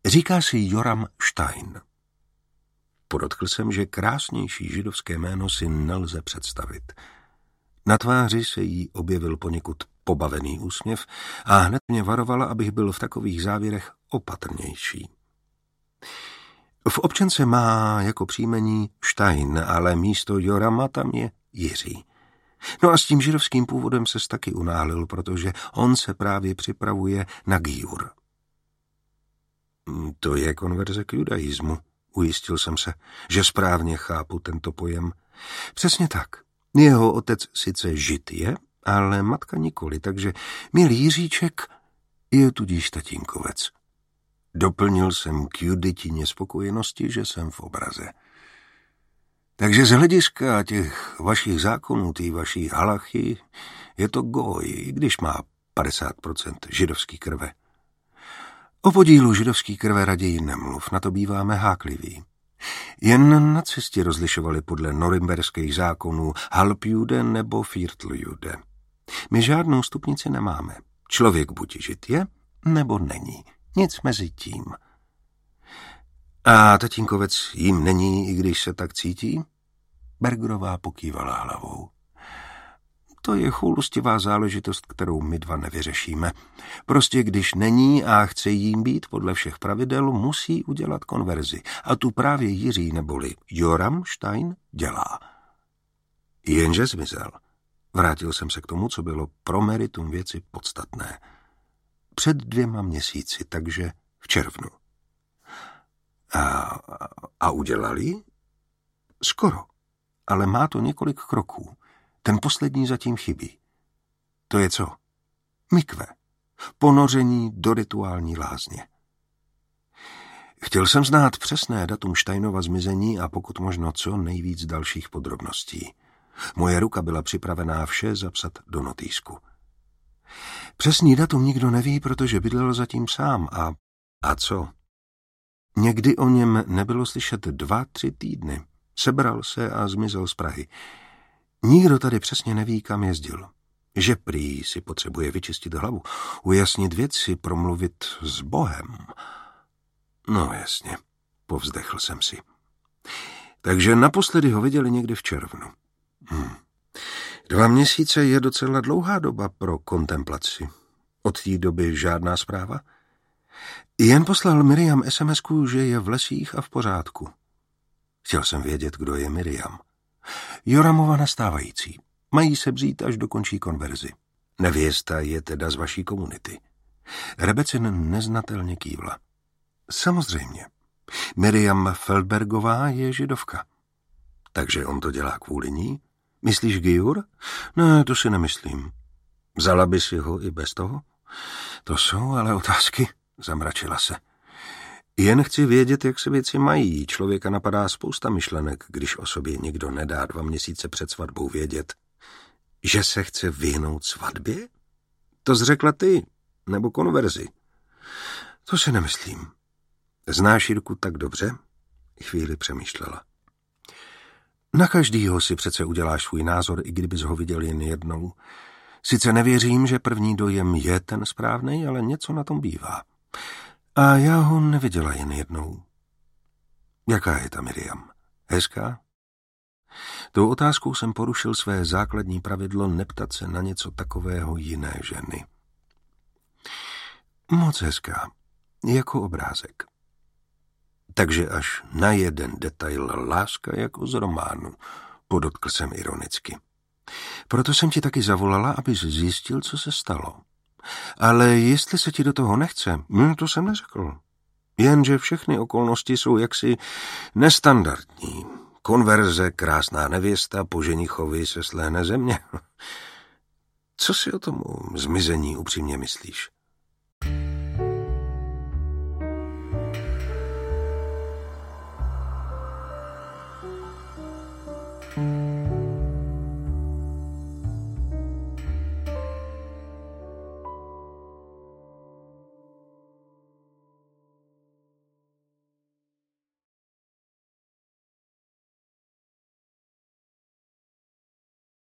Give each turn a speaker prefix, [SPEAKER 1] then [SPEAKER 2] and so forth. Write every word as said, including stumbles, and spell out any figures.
[SPEAKER 1] Říká si Joram Stein. Podotkl jsem, že krásnější židovské jméno si nelze představit. Na tváři se jí objevil poněkud pobavený úsměv a hned mě varovala, abych byl v takových závěrech opatrnější. V občance má jako příjmení Stein, ale místo Jorama tam je Jiří. No a s tím židovským původem ses taky unáhlil, protože on se právě připravuje na Giur. To je konverze k judaismu, ujistil jsem se, že správně chápu tento pojem. Přesně tak. Jeho otec sice žid je, ale matka nikoli, takže milý Jiříček je tudíž tatínkovec. Doplnil jsem k Juditině spokojenosti, že jsem v obraze. Takže z hlediska těch vašich zákonů, té vaší halachy, je to goj, i když má padesát procent židovský krve. O podílu židovský krve raději nemluv, na to býváme hákliví. Jen nacisti rozlišovali podle norimberských zákonů Halbjude nebo Vierteljude. My žádnou stupnici nemáme. Člověk buď žid je, nebo není. Nic mezi tím. A tatínkovec jim není, i když se tak cítí? Bergerová pokývala hlavou. To je choulostivá záležitost, kterou my dva nevyřešíme. Prostě když není a chce jím být podle všech pravidel, musí udělat konverzi. A tu právě Jiří neboli Joram Stein dělá. Jenže zmizel. Vrátil jsem se k tomu, co bylo pro meritum věci podstatné. Před dvěma měsíci, takže v červnu. A, a udělali? Skoro. Ale má to několik kroků. Ten poslední zatím chybí. To je co? Mikve. Ponoření do rituální lázně. Chtěl jsem znát přesné datum Steinova zmizení a pokud možno co nejvíc dalších podrobností. Moje ruka byla připravená vše zapsat do notýsku. Přesný datum nikdo neví, protože bydlel zatím sám a... A co? Někdy o něm nebylo slyšet dva, tři týdny. Sebral se a zmizel z Prahy. Nikdo tady přesně neví, kam jezdil. Že prý si potřebuje vyčistit hlavu, ujasnit věci, promluvit s Bohem. No jasně, povzdechl jsem si. Takže naposledy ho viděli někdy v červnu. Hm. Dva měsíce je docela dlouhá doba pro kontemplaci. Od té doby žádná zpráva? Jen poslal Miriam es em esku, že je v lesích a v pořádku. Chtěl jsem vědět, kdo je Miriam. Joramova nastávající. Mají se břít, až dokončí konverzi. Nevěsta je teda z vaší komunity. Rebecin neznatelně kývla. Samozřejmě. Miriam Feldbergová je židovka. Takže on to dělá kvůli ní? Myslíš Giur? Ne, to si nemyslím. Vzala by si ho i bez toho? To jsou ale otázky, zamračila se. Jen chci vědět, jak se věci mají. Člověka napadá spousta myšlenek, když o sobě někdo nedá dva měsíce před svatbou vědět. Že se chce vyhnout svatbě? To zřekla ty, nebo konverzi. To si nemyslím. Znáš Jirku tak dobře? Chvíli přemýšlela. Na každýho si přece uděláš svůj názor, i kdybys ho viděl jen jednou. Sice nevěřím, že první dojem je ten správnej, ale něco na tom bývá. A já ho neviděla jen jednou. Jaká je ta Miriam? Hezká? Tou otázkou jsem porušil své základní pravidlo neptat se na něco takového jiné ženy. Moc hezká, jako obrázek. Takže až na jeden detail láska jako z románu, podotkl jsem ironicky. Proto jsem ti taky zavolala, abys zjistil, co se stalo. Ale jestli se ti do toho nechce, no to jsem neřekl. Jenže všechny okolnosti jsou jaksi nestandardní. Konverze, krásná nevěsta, po ženichovi se sléhne země. Co si o tom zmizení upřímně myslíš?